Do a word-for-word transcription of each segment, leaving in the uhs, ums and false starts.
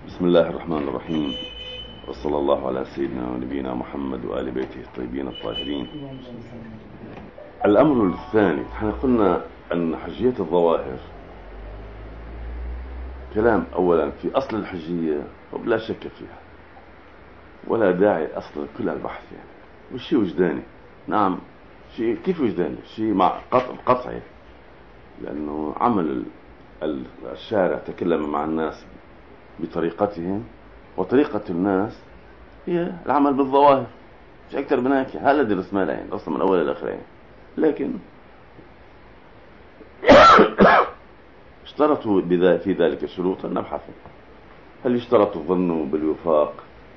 بسم الله الرحمن الرحيم، وصلى الله على سيدنا ونبينا محمد وآل بيته الطيبين الطاهرين. الأمر الثاني، احنا قلنا أن حجية الظواهر كلام أولا في أصل الحجية وبلا شك فيها ولا داعي أصلا كل البحث، يعني مش شيء وجداني. نعم شيء كيف وجداني؟ شيء مع قطع قطعي، لأنه عمل الشارع تكلم مع الناس بطريقتهم، وطريقة الناس هي العمل بالظواهر، مش أكثر من هيك. هذا درس ما لين أصلا من أول إلى آخر، لكن اشترطوا في ذلك شروطا نبحث. هل يشترط الظن بالوفاق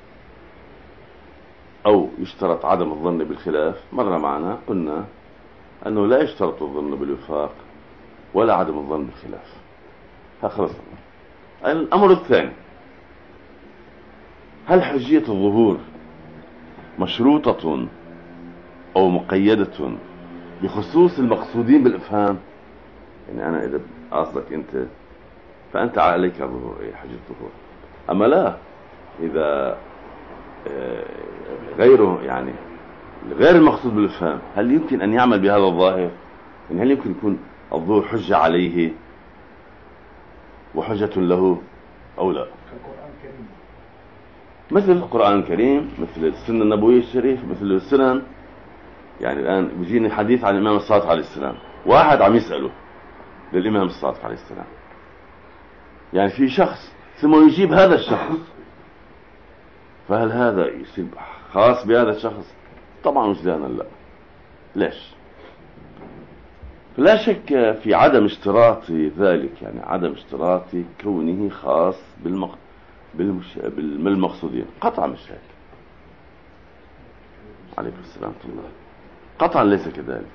أو يشترط عدم الظن بالخلاف؟ مر معنا قلنا أنه لا يشترط الظن بالوفاق ولا عدم الظن بالخلاف. هخلصنا. الأمر الثاني، هل حجية الظهور مشروطة أو مقيدة بخصوص المقصودين بالإفهام؟ يعني أنا إذا قصدك أنت فأنت عليك ظهور، أي حجية الظهور. أما لا، إذا غيره يعني غير المقصود بالإفهام، هل يمكن أن يعمل بهذا الظاهر؟ يعني هل يمكن يكون الظهور حجة عليه وحجة له أو لا؟ مثل القرآن الكريم، مثل السنة النبوية الشريف، مثل السنن. يعني الآن بيجيني حديث عن الإمام الصادق عليه السلام، واحد عم يسأله للإمام الصادق عليه السلام، يعني في شخص ثم يجيب هذا الشخص، فهل هذا يصير خاص بهذا الشخص؟ طبعا وجدانا لا. ليش؟ لا شك في عدم اشتراط ذلك، يعني عدم اشتراط كونه خاص بالمق... بالمش... بالمقصودين. قطعا مش هيك. عليكم السلام ورحمة الله. قطعا ليس كذلك.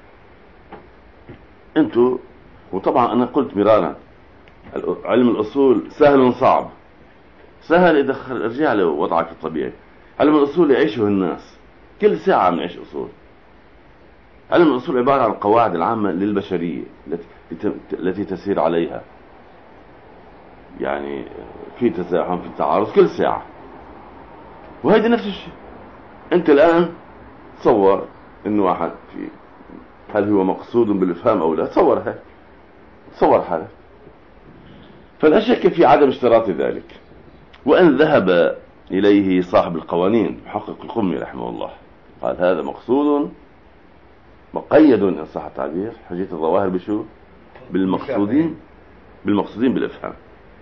انتوا، وطبعا انا قلت مرارا، علم الاصول سهل صعب. سهل اذا رجع له وضعك الطبيعي. علم الاصول يعيشه الناس، كل ساعة بنعيش اصول. علم الاصول عبارة عن القواعد العامة للبشرية التي التي تسير عليها، يعني في تزاحم، في تعارض كل ساعة، وهذه نفس الشيء. انت الان تصور انه واحد في، هل هو مقصود بالافهام او لا؟ تصور هيك، تصور حالك. فلا شك في عدم اشتراط ذلك، وان ذهب اليه صاحب القوانين محقق القمي رحمه الله، قال هذا مقصود مقيد ان صح التعبير، حجية الظواهر بشو؟ بالمقصودين بالمقصودين بالافهام.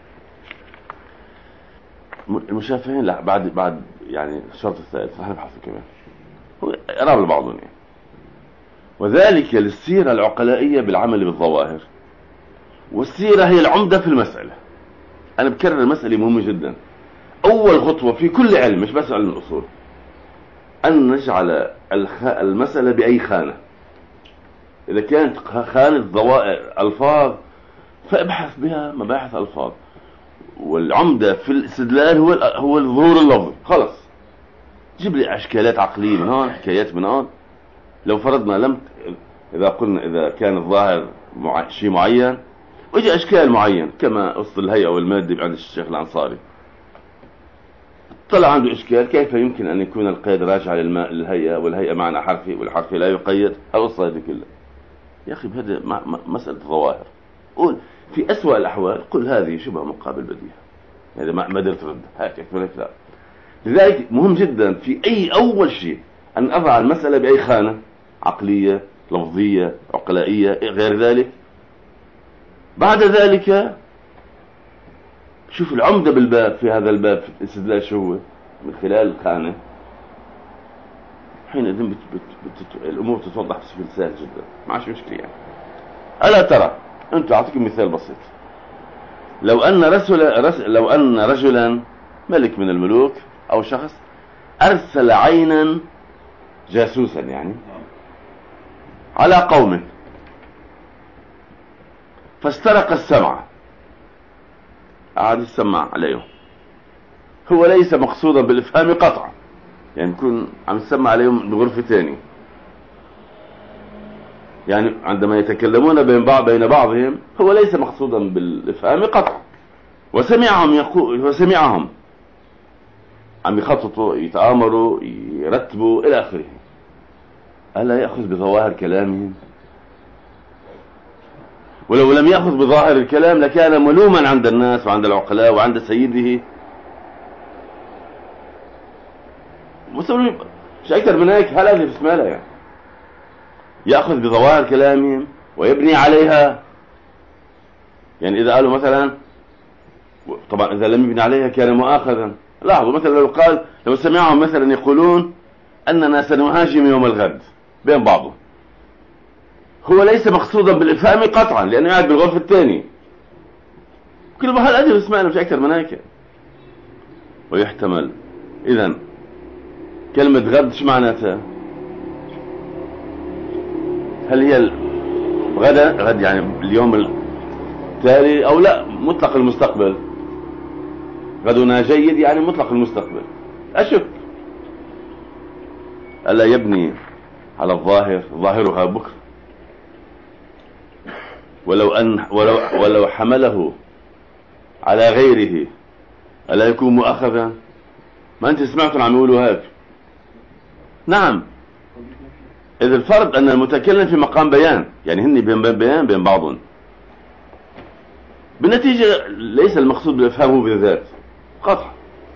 المشافهين لا، بعد بعد يعني الشرط الثالث رح نبحثه كمان، قراب لبعضهم يعني. وذلك للسيرة العقلائية بالعمل بالظواهر، والسيرة هي العمدة في المسألة. أنا بكرر المسألة مهمة جدا. أول خطوة في كل علم، مش بس علم الأصول، أن نجعل المسألة بأي خانة. إذا كانت خانة ضوائر ألفاظ فابحث بها مباحث ألفاظ، والعمدة في الاستدلال هو هو الظهور اللفظي. خلص، جيب لي أشكالات عقلية من هون، حكايات من هون. لو فرضنا لم إذا قلنا إذا كان الظاهر مع... شيء معين، وجي أشكال معين كما أصل الهيئة والمادة عند الشيخ الأنصاري، طلع عنده إشكال كيف يمكن أن يكون القيد راجع للماء للهيئة، والهيئة معنى حرفي والحرفي لا يقيد. القصة هذه كلها يا أخي هذا مسألة ظواهر. قول في أسوأ الأحوال قل هذه شبه مقابل بديهة، يعني ما ما قدرت ترد هيك يكمل لا. لذلك مهم جدا في أي أول شيء أن أضع المسألة بأي خانة، عقلية، لفظية، عقلائية، غير ذلك. بعد ذلك شوف العمدة بالباب، في هذا الباب في الاستدلال شو هو من خلال الخانة. حينئذ بت بت بت الأمور تتوضح بشكل سهل جدا، ما عادش مشكلة يعني. ألا ترى، أنت أعطيكم مثال بسيط. لو أن رسول رس لو أن رجلا ملك من الملوك أو شخص أرسل عينا جاسوسا يعني على قوم، فاسترق السمع، قعد يسمع عليهم. هو ليس مقصودا بالإفهام قطعا، يعني يكون عم يسمع عليهم بغرفة ثانية، يعني عندما يتكلمون بين بعض بين بعضهم هو ليس مقصودا بالإفهام قطعا، وسمعهم يقول وسمعهم عم يخططوا يتآمروا يرتبوا إلى آخره، ألا يأخذ بظواهر كلامهم؟ ولو لم يأخذ بظاهر الكلام لكان ملوما عند الناس وعند العقلاء وعند سيده. مسلم مش أكثر من هيك. هل هذه بسم الله يعني يأخذ بظواهر كلامهم ويبني عليها؟ يعني إذا قالوا مثلا، طبعا إذا لم يبني عليها كان مؤاخذا. لاحظوا مثلا لو قال، لو سمعهم مثلا يقولون أننا سنهاجم يوم الغد بين بعضهم، هو ليس مقصودا بالإفهام قطعا لأنه قاعد بالغرفة الثاني. كل ما هالأدب اسمعنا مش أكثر من هيك. ويحتمل إذن كلمة غد شو معناتها؟ هل هي غدا غد يعني اليوم التالي أو لا مطلق المستقبل؟ غدنا جيد يعني مطلق المستقبل. أشك. ألا يبني على الظاهر، ظاهرها بكرة. ولو أن ولو ولو حمله على غيره ألا يكون مؤاخذا؟ ما أنت سمعتم عم يقولوا هيك. نعم، إذا الفرق أن المتكلم في مقام بيان، يعني هن بين بيان بين بعضهم. بالنتيجة ليس المقصود بالإفهام هو بالذات قطع.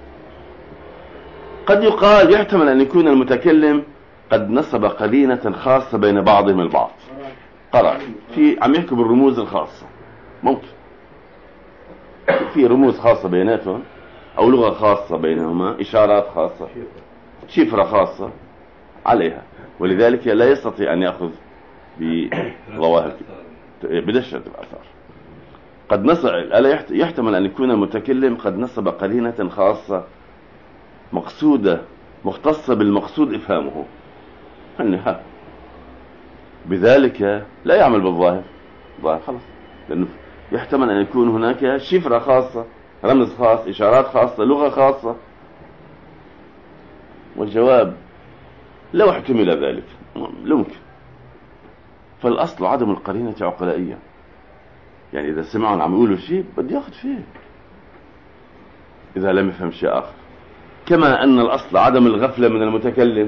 قد يقال يحتمل أن يكون المتكلم قد نصب قرينة خاصة بين بعضهم البعض. قرأ في عم يحكي بالرموز الخاصة، ممكن في رموز خاصة بيناتهم أو لغة خاصة بينهما، إشارات خاصة، شفرة خاصة عليها، ولذلك لا يستطيع أن يأخذ بظواهر بدشة الآثار. قد نصب، يحتمل أن يكون المتكلم قد نصب قرينة خاصة مقصودة مختصة بالمقصود إفهامه، أنها بذلك لا يعمل بالظاهر. ظاهر خلاص، لأنه يحتمل أن يكون هناك شفرة خاصة، رمز خاص، إشارات خاصة، لغة خاصة. والجواب لو احتمل ذلك يمكن. فالأصل عدم القرينة عقلائية، يعني إذا سمعوا عم يقولوا شيء بدي ياخذ فيه إذا لم يفهم شيء آخر. كما أن الأصل عدم الغفلة من المتكلم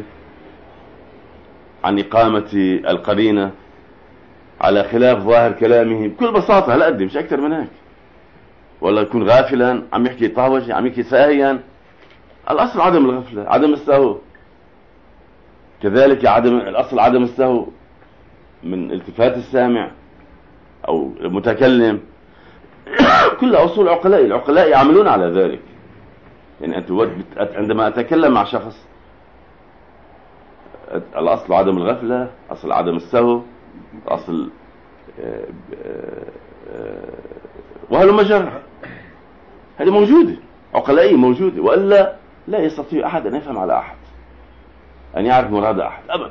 عن إقامة القرينة على خلاف ظاهر كلامه بكل بساطة. هل أقدم مش أكثر من هيك؟ ولا يكون غافلا عم يحكي طاوجي عم يحكي ساهيا. الأصل عدم الغفلة، عدم السهو. كذلك عدم الأصل عدم السهو من التفات السامع أو المتكلم. كلها أصول عقلاء، العقلاء يعملون على ذلك. يعني أنت عندما أتكلم مع شخص الأصل عدم الغفلة، أصل عدم السهو، أصل وهل مجرى، هذه موجودة، عقلائية موجودة، وإلا لا يستطيع أحد أن يفهم على أحد، أن يعرف مراد أحد أبدا.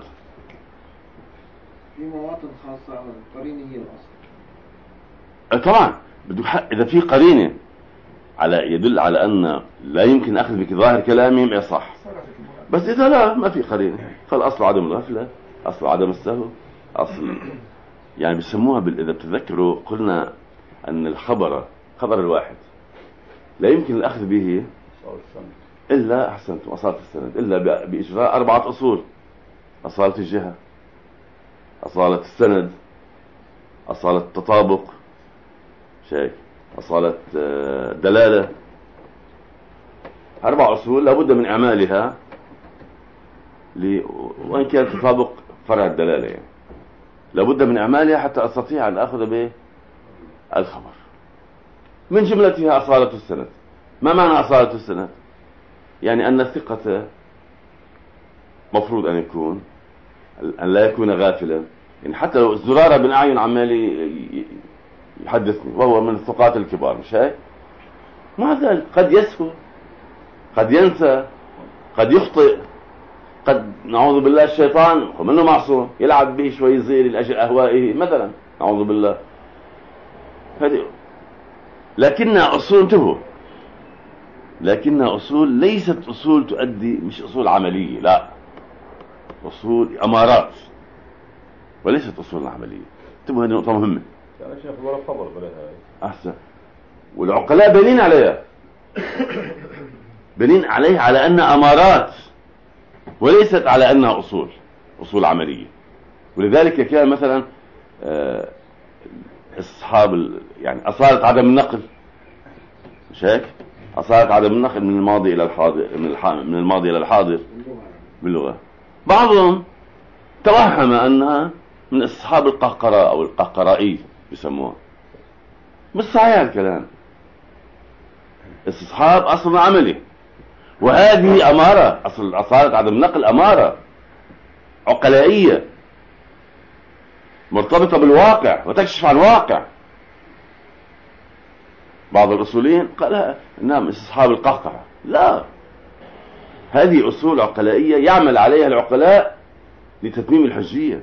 في مواطن خاصة القرينة هي الأصل. طبعا إذا في قرينة على يدل على أن لا يمكن أخذ بظاهر كلامهم يصح، بس إذا لا ما في قرينة فالأصل عدم الغفلة، أصل عدم السهو، أصل يعني بيسموها بال... إذا بتذكروا قلنا أن الخبر خبر الواحد لا يمكن الأخذ به إلا أحسنتم أصالة السند، إلا بإجراء أربعة أصول: أصالة الجهة، أصالة السند، أصالة التطابق، شيء أصالة دلالة. أربع أصول لابد من إعمالها ل... وإن كان التطابق فرع الدلالة، يعني لابد من إعمالها حتى أستطيع أن أخذ به الخبر. من جملتها أصالة السند. ما معنى أصالة السند؟ يعني أن الثقة مفروض أن يكون أن لا يكون غافلا، يعني حتى لو زرارة بن أعين عمال يحدثني وهو من الثقات الكبار، مش هيك؟ مع ذلك قد يسهو، قد ينسى، قد يخطئ، قد نعوذ بالله الشيطان ومنه معصوم يلعب به شوي صغير لأجل أهوائه مثلا، نعوذ بالله. هذه لكنها أصول، انتبهوا، لكنها أصول ليست أصول تؤدي، مش أصول عملية، لا، أصول أمارات وليست أصول عملية. انتبهوا، هذه نقطة مهمة. يعني شيخ ولا خبر بلها أحسن. والعقلاء بنين عليها بنين عليها على أنها أمارات وليست على أنها أصول أصول عملية. ولذلك كان مثلا أصحاب يعني أصالة عدم النقل، مش هيك؟ أصالة عدم النقل من الماضي إلى الحاضر، من, من الماضي إلى الحاضر باللغة. بعضهم توهم أنها من أصحاب القهقراء أو القهقرائي بيسموها. مش صحيح الكلام. استصحاب أصل عملي، وهذه أمارة. أصل أصالة عدم النقل أمارة عقلائية مرتبطة بالواقع وتكشف عن واقع. بعض الأصوليين قال نعم استصحاب القهقرة، لا، هذه أصول عقلائية يعمل عليها العقلاء لتتميم الحجية.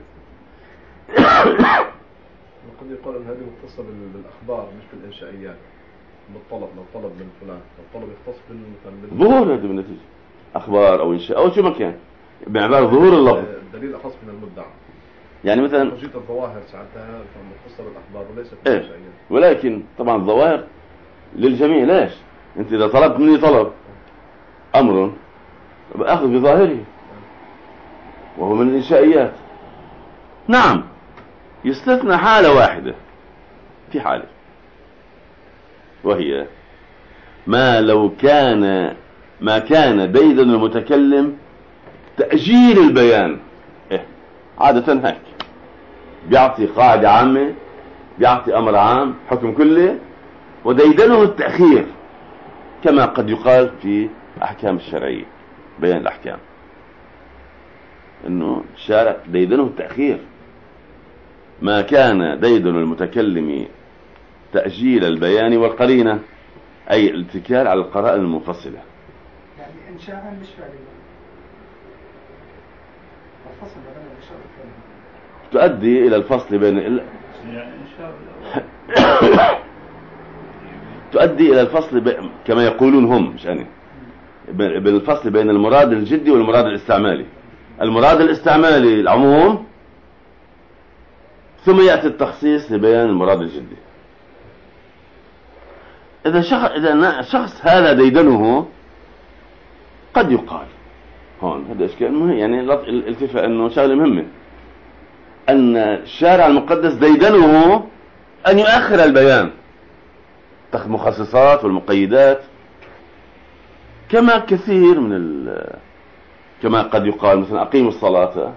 قد يقال أن هذه مختصة بالأخبار مش بالإنشائيات، بالطلب. لو طلب من فلان، لو طلب يختص بالمثل ظهور هذه بالنتيجة أخبار أو إنشاء أو شو ما كان باعتبار ظهور اللفظ. الدليل أخص من المدعى. يعني مثلا وجيت الظواهر ساعتها مختصة بالأخبار وليست إيه؟ بالإنشائيات. ولكن طبعا الظواهر للجميع. ليش؟ أنت إذا طلبت مني طلب أمر بأخذ بظاهره وهو من الإنشائيات. نعم، يستثنى حالة واحدة في حالة، وهي ما لو كان ما كان ديدن المتكلم تأجيل البيان. إيه؟ عادة هيك بيعطي قاعدة عامة، بيعطي أمر عام حكم كله، وديدنه التأخير، كما قد يقال في أحكام الشرعية بيان الأحكام إنه الشارع ديدنه التأخير. ما كان ديدن المتكلم تأجيل البيان والقرينة، أي الاتكال على القرائن المنفصلة. يعني إنشاء مش فعليا الفصل بين الإنشاء والفعل تؤدي إلى الفصل بين ال... تؤدي إلى الفصل ب... كما يقولون هم، مش أنا، بالفصل بين المراد الجدي والمراد الاستعمالي. المراد الاستعمالي العموم، ثم يأتي التخصيص لبيان المراد الجدي. إذا شخص, إذا شخص هذا ديدنه، قد يقال هون هذا إشكال مهم، يعني الالتفاء أنه شغلة مهمة، أن الشارع المقدس ديدنه أن يؤخر البيان، تأخذ مخصصات والمقيدات، كما كثير من ال... كما قد يقال مثلا أقيموا الصلاة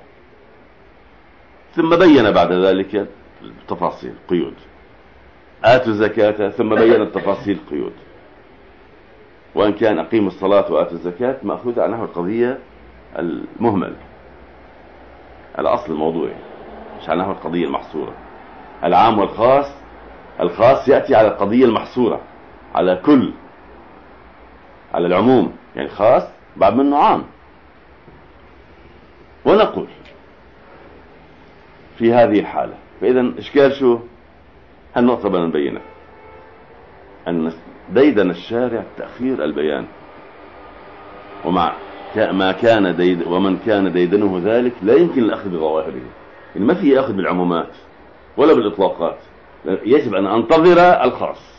ثم بين بعد ذلك التفاصيل قيود، آتوا الزكاة ثم بين التفاصيل قيود. وإن كان أقيموا الصلاة وآتوا الزكاة مأخوذ عنها القضية المهملة، الأصل الموضوعي، مش عنها القضية المحصورة. العام والخاص، الخاص يأتي على القضية المحصورة، على كل، على العموم، يعني خاص بعد منه عام. ونقول في هذه الحالة، فإذا إشكال شو؟ هالنقطة بدنا نبينها، أن ديدن الشارع تأخير البيان، ومع ما كان ديد ومن كان ديدنه ذلك لا يمكن الأخذ بظواهره، يعني ما في أخذ بالعمومات ولا بالإطلاقات، يجب أن أنتظر الخاص.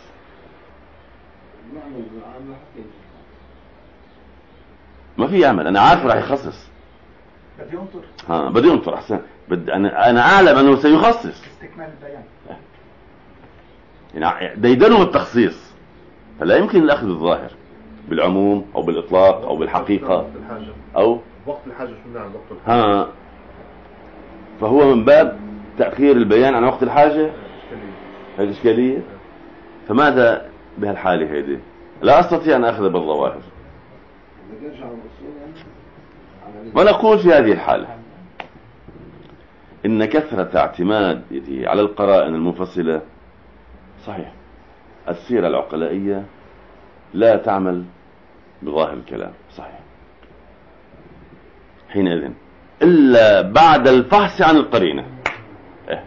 ما في يعمل، أنا عارف راح يخصص، بدي ينطر ها بدي ينطر أحسن، بدي أنا أنا أعلم أنه سيخصص استكمال البيان، يعني ديدنه التخصيص، فلا يمكن الأخذ بالظاهر بالعموم أو بالإطلاق أو بالحقيقة أو وقت الحاجة. شو نعم وقت الحاجة؟ ها فهو من باب تأخير البيان عن وقت الحاجة. هذه إشكالية. فماذا بهالحالة هذه؟ لا أستطيع أن أخذ بالظواهر، ونقول في هذه الحالة إن كثرة اعتماده على القرائن المنفصلة صحيح، السيرة العقلائية لا تعمل بظاهر الكلام صحيح حينئذ إلا بعد الفحص عن القرينة. إيه؟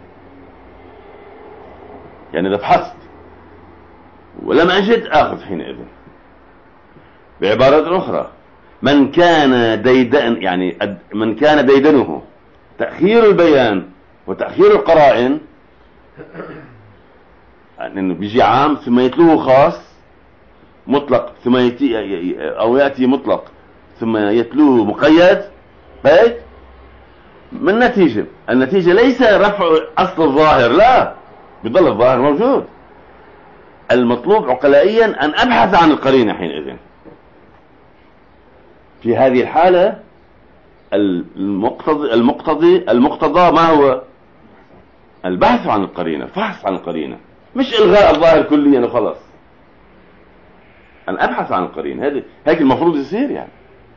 يعني إذا فحصت ولم أجد آخذ حينئذ. بعبارة أخرى، من كان ديدن يعني من كان ديدنه تأخير البيان وتأخير القرائن انه بيجي عام ثم يتلوه خاص مطلق ثم يأتي او يأتي مطلق ثم يتلوه مقيد هيك من نتيجة. النتيجة ليس رفع اصل الظاهر، لا، بيضل الظاهر موجود. المطلوب عقلائيا ان ابحث عن القرينة حينئذ. في هذه الحالة المقتضي المقتضي المقتضى ما هو؟ البحث عن القرينة، فحص عن القرينة، مش الغاء الظاهر كليا وخلاص. أن أبحث عن القرينة، هذا هيك المفروض يصير يعني.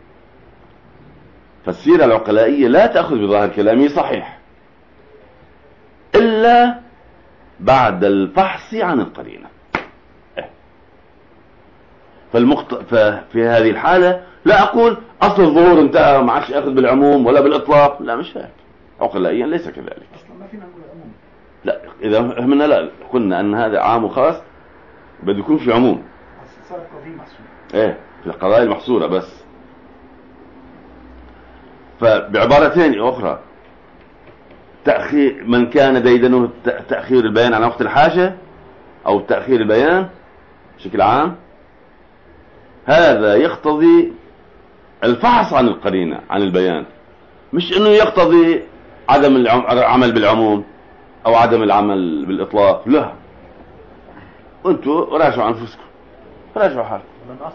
فالسيرة العقلائية لا تأخذ بظاهر كلامي صحيح إلا بعد الفحص عن القرينة. فالمخت... ففي هذه الحالة لا أقول أصل الظهور انتهى ما عادش أخذ بالعموم ولا بالإطلاق، لا، مش هيك. عقلائيا ليس كذلك. أصلا ما فينا نقول عموم. لا، إذا فهمنا لا قلنا أن هذا عام وخاص بده يكون في عموم. صار قضية محصورة. إيه، في القضايا المحصورة بس. فبعبارة ثانية أخرى، تأخير من كان ديدنه تأخير البيان عن وقت الحاجة أو تأخير البيان بشكل عام، هذا يقتضي الفحص عن القرينة عن البيان، مش انه يقتضي عدم العمل بالعموم او عدم العمل بالاطلاق، لا. انتوا راجعوا انفسكم، راجعوا حالكم.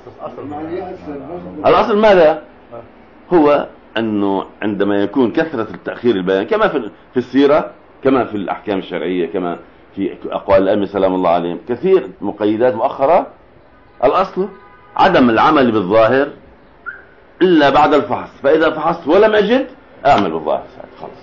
الاصل ماذا هو؟ انه عندما يكون كثرة التأخير البيان كما في في السيرة، كما في الاحكام الشرعية، كما في اقوال الائمة سلام الله عليهم، كثير مقيدات مؤخرة، الاصل عدم العمل بالظاهر إلا بعد الفحص. فإذا فحصت ولم أجد أعمل بالظاهر خلاص.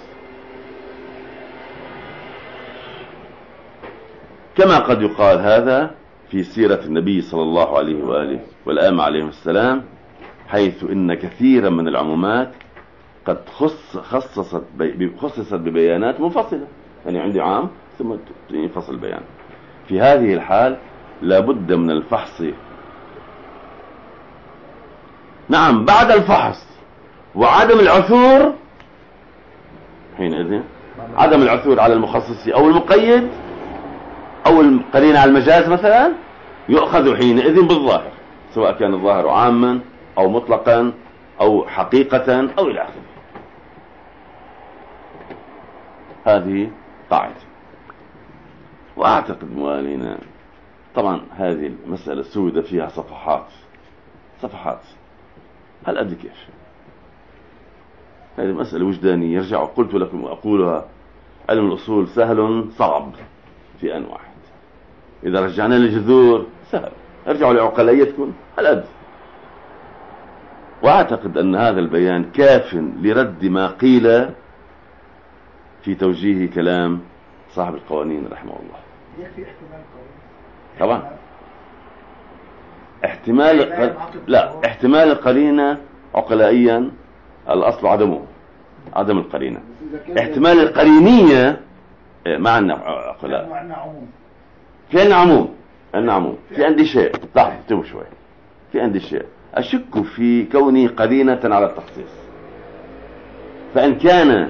كما قد يقال هذا في سيرة النبي صلى الله عليه وآله والآم عليهم السلام، حيث إن كثيرا من العمومات قد خص خصصت بي خصصت ببيانات منفصلة، يعني عندي عام ثم ينفصل البيان. في هذه الحال لابد من الفحص، نعم، بعد الفحص وعدم العثور حينئذ، عدم العثور على المخصص أو المقيد أو القرينة على المجاز مثلا، يؤخذ حينئذ بالظاهر، سواء كان الظاهر عاما أو مطلقا أو حقيقة أو إلى آخره. هذه قاعدة. وأعتقد موالينا طبعا هذه المسألة سودة فيها صفحات صفحات هل أدري كيف. هذه مسألة وجدانية، يرجع قلت لكم وأقولها، علم الأصول سهل صعب في آن واحد. إذا رجعنا للجذور سهل، ارجعوا لعقليتكم هل أدري. وأعتقد أن هذا البيان كاف لرد ما قيل في توجيه كلام صاحب القوانين رحمه الله. يكفي احتمال قوي. طبعا احتمال لا احتمال القرينة عقلائيا الأصل عدمه، عدم القرينة. احتمال القرينية ما عندنا عقلاء، معنا عموم. في عندنا عموم، عندنا عموم. في عندي شيء، لحظة انتبهوا شوي، في عندي شيء أشك في كوني قرينة على التخصيص. فإن كان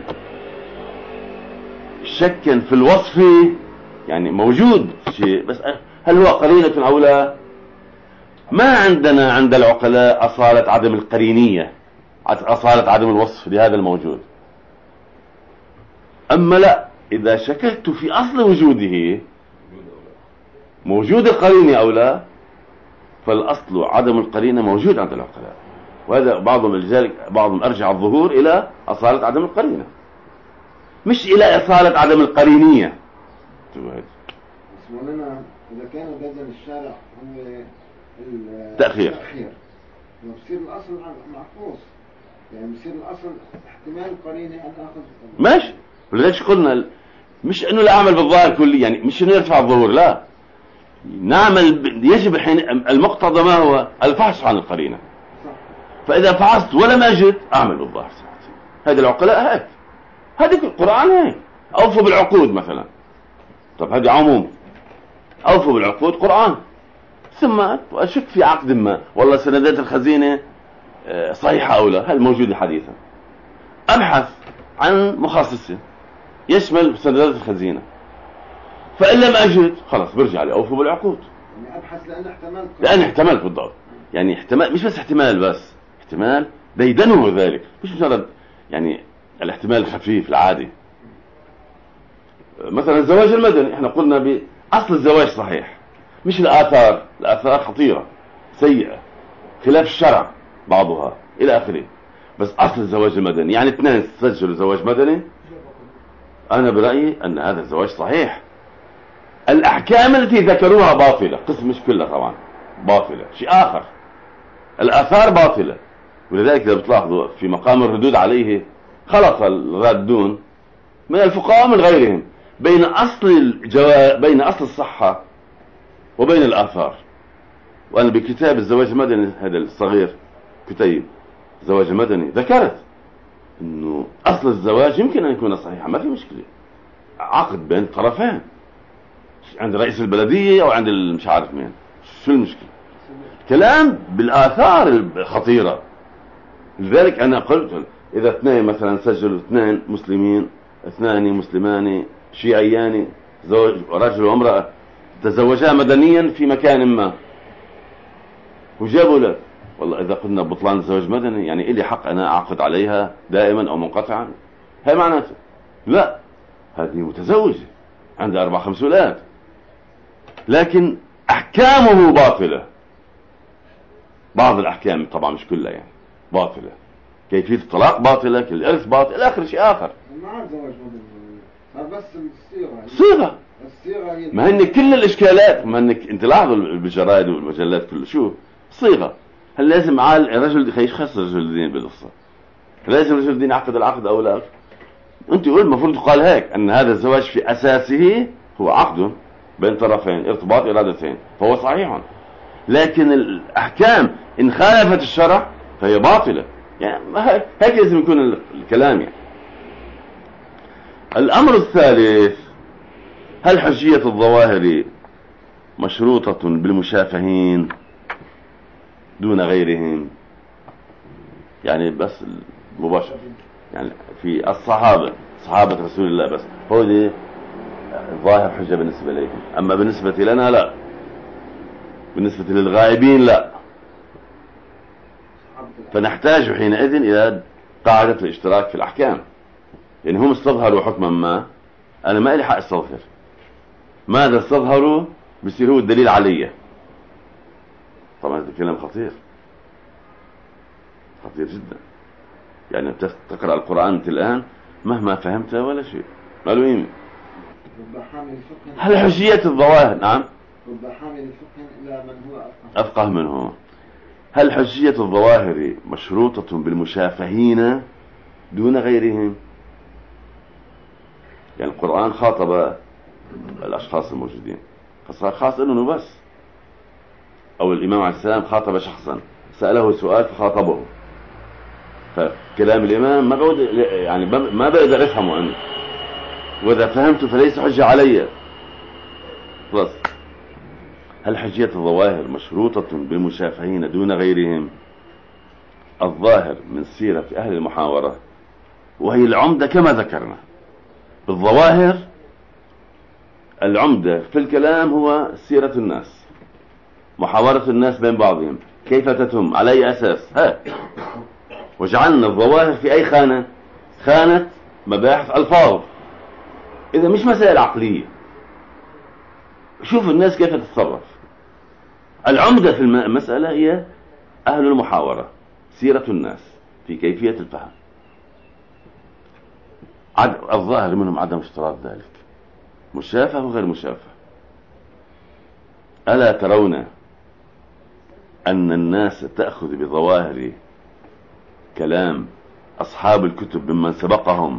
شكا في الوصف، يعني موجود شيء بس هل هو قرينة أو لا؟ ما عندنا عند العقلاء أصالة عدم القرينية، أصالة عدم الوصف لهذا الموجود. أما لا، إذا شككت في أصل وجوده، موجود القرينة أو لا، فالأصل عدم القرينة موجود عند العقلاء. وهذا بعضهم لذلك بعضهم أرجع الظهور إلى أصالة عدم القرينة، مش إلى أصالة عدم القرينية. بس ولنا إذا كان بدل الشارع هو تأخير، بصير الأصل معكوس، يعني بصير الأصل احتمال قرينة أن أخذ ماشي. ولذلك قلنا مش إنه لا أعمل بالظاهر كلي، يعني مش إنه يرفع الظهور، لا، نعمل يجب الحين المقتضى ما هو؟ الفحص عن القرينة. فإذا فحصت ولم أجد أعمل بالظاهر. هذه العقلاء هيك، هذه القرآن هيك. أوفوا بالعقود مثلا، طب هذه عموم، أوفوا بالعقود قرآن. ثم أشك في عقد ما، والله سندات الخزينة صحيحة أو لا، هل موجود حديثا، أبحث عن مخصص يشمل سندات الخزينة، فإن لم أجد خلاص برجع لي أوفوا بالعقود، يعني ابحث لان احتمال لأن احتمال بالضبط. يعني احتمال مش بس احتمال، بس احتمال ديدنه ذلك، مش مجرد يعني الاحتمال الخفيف العادي. مثلا الزواج المدني احنا قلنا بأصل الزواج صحيح، مش الآثار، الآثار خطيرة سيئة خلاف الشرع بعضها إلى آخره، بس أصل الزواج المدني يعني اثنين سجلوا زواج مدني، أنا برأيي أن هذا الزواج صحيح. الأحكام التي ذكروها باطلة، قسم مش كلها طبعا باطلة، شيء آخر. الآثار باطلة، ولذلك إذا بتلاحظوا في مقام الردود عليه خلط الرادون من الفقهاء من غيرهم بين أصل الجوا... بين أصل الصحة وبين الآثار. وأنا بكتاب الزواج المدني هذا الصغير كتيب الزواج المدني ذكرت إنه أصل الزواج يمكن أن يكون صحيحا، ما في مشكلة، عقد بين طرفين عند رئيس البلدية أو عند مش عارف مين، شو المشكلة؟ كلام بالآثار الخطيرة. لذلك أنا قلت إذا اثنين مثلا سجلوا اثنين مسلمين، اثنان مسلمان شيعيان، زوج رجل وامرأة تزوجا مدنيا في مكان ما وجابوا لك، والله إذا قلنا بطلان الزواج مدني يعني إلي حق أنا أعقد عليها دائما أو منقطعا؟ هاي معناته لا، هذه متزوجة عندها أربع خمس أولاد، لكن أحكامه باطلة. بعض الأحكام طبعا مش كلها يعني باطلة، كيفية الطلاق باطلة، كل الإرث باطل إلى آخر شيء آخر. ما عاد زواج مدني صار بس الصيغة صيغة. الصيغة هي ما هن كل الإشكالات، ما هنك أنت لاحظوا بالجرائد والمجلات كله شو صيغة. هل لازم عال الرجل خيشخص رجل الدين بالقصة؟ لازم رجل الدين يعقد العقد أو لا؟ أنت يقول المفروض تقال هيك أن هذا الزواج في أساسه هو عقد بين طرفين، ارتباط إرادتين، فهو صحيح. لكن الأحكام إن خالفت الشرع فهي باطلة. يعني هيك لازم يكون الكلام يعني. الأمر الثالث، هل حجية الظواهر مشروطة بالمشافهين دون غيرهم؟ يعني بس مباشر يعني في الصحابة صحابة رسول الله بس هو دي ظاهر حجة بالنسبة لهم، أما بالنسبة لنا لا، بالنسبة للغائبين لا. فنحتاج حينئذ إلى قاعدة الاشتراك في الأحكام، يعني هم استظهروا حكما ما، أنا ما لي حق استظهر، ماذا استظهروا بيصير هو الدليل علي. طبعا هذا كلام خطير خطير جدا. يعني تقرأ القرآن أنت الآن مهما فهمتها ولا شيء ما له قيمة. هل حجية الظواهر، نعم، رب حامل الفقه إلى من هو أفقه منه، هل حجية الظواهر مشروطة بالمشافهين دون غيرهم؟ يعني القرآن خاطب الأشخاص الموجودين، فصار خاص إنه بس، أو الإمام عليه السلام خاطب شخصا سأله سؤال فخاطبه، فكلام الإمام ما بعود يعني ما بقدر أفهمه أنا، وإذا فهمته فليس حجة علي. خلاص. هل حجية الظواهر مشروطة بالمشافهين دون غيرهم؟ الظاهر من سيرة أهل المحاورة، وهي العمدة كما ذكرنا بالظواهر، العمدة في الكلام هو سيرة الناس، محاورة الناس بين بعضهم، كيف تتم، على أي أساس. ها وجعلنا الظواهر في أي خانة؟ خانة مباحث ألفاظ، إذا مش مسائل عقلية. شوف الناس كيف تتصرف. العمدة في المسألة هي أهل المحاورة، سيرة الناس في كيفية الفهم. الظاهر منهم عدم اشتراط ذلك، مشافه وغير مشافه. ألا ترون أن الناس تأخذ بظواهر كلام أصحاب الكتب ممن سبقهم؟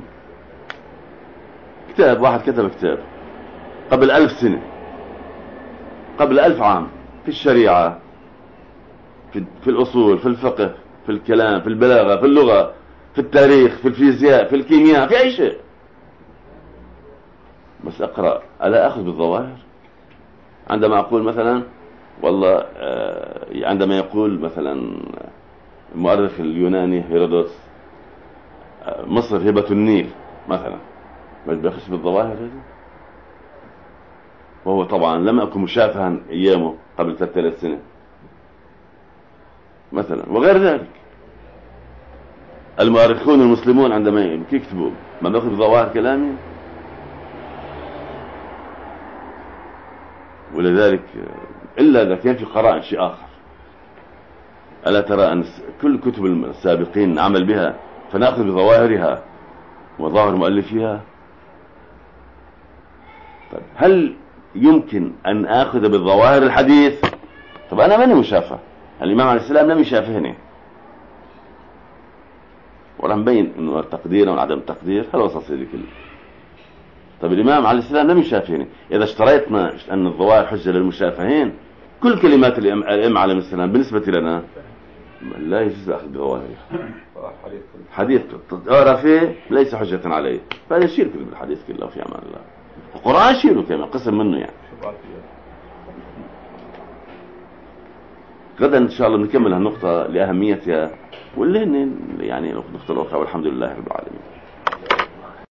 كتاب واحد كتب كتاب قبل ألف سنة، قبل ألف عام، في الشريعة، في, في الأصول، في الفقه، في الكلام، في البلاغة، في اللغة، في التاريخ، في الفيزياء، في الكيمياء، في أي شيء، بس أقرأ. ألا أخذ بالظواهر؟ عندما أقول مثلا والله عندما يقول مثلا المؤرخ اليوناني هيرودوتس مصر هبة النيل مثلا، ما بياخذش بالظواهر هذه؟ وهو طبعا لم أكن مشافها أيامه قبل ثلاثة آلاف سنة مثلا، وغير ذلك. المؤرخون المسلمون عندما يكتبوا ما نأخذ بظواهر كلامي، ولذلك إلا إذا كان في قرائن شيء آخر. ألا ترى أن كل كتب السابقين عمل بها فنأخذ بظواهرها وظاهر مؤلفيها؟ طيب هل يمكن أن آخذ بالظواهر الحديث؟ طب أنا ماني مشافه، الإمام عليه السلام لم يشافهني، وراح مبين إنه التقدير أو عدم التقدير هذا وصل سيدي كله. طب الإمام عليه السلام لم يشافهني. إذا اشتريتنا أن الظواهر حجة للمشافهين، كل كلمات الإمام عليه السلام بالنسبة لنا لا يجوز الأخذ بظواهرها. حديث تقرأ فيه ليس حجة عليه، فهذا يشير كله بالحديث كله في أمان الله. القرآن يشيره كمان قسم منه يعني. غدا إن شاء الله نكمل هالنقطة لأهميتها، واللي يعني نقطة أخرى، والحمد لله رب العالمين.